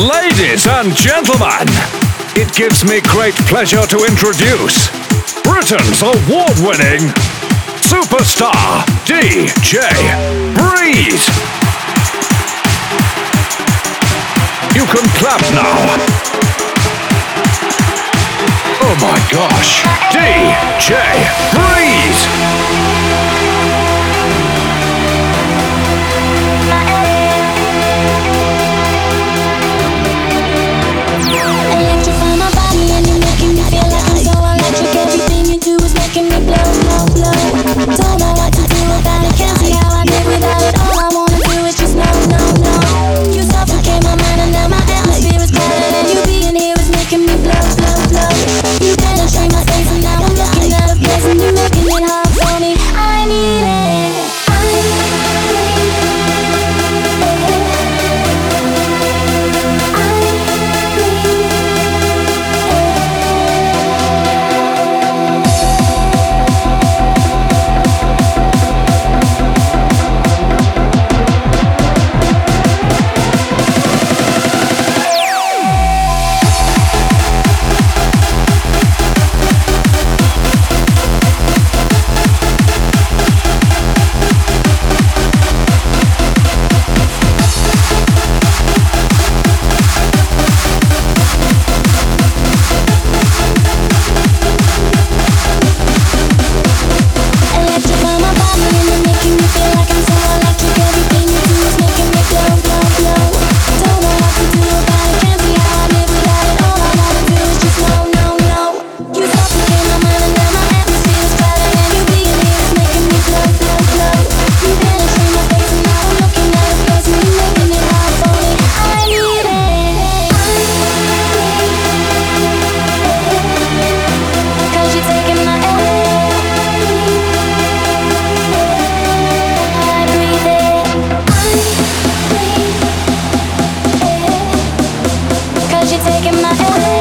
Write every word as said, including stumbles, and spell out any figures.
Ladies and gentlemen, it gives me great pleasure to introduce Britain's award-winning superstar D J Breeze. You can clap now. Oh my gosh, D J Breeze. Electrify my body and you're making me feel like I'm so electric. Everything you do is making me blow, blow, blow. Don't know what to do about it, can't see how I live without it. All I wanna do is just know, know, know. You suffocate my mind and now my atmosphere is crowded, and you being here is making me blow, blow, blow. You penetrate my space and now I'm looking at a place and you're making it hard for me. I need it. You're taking my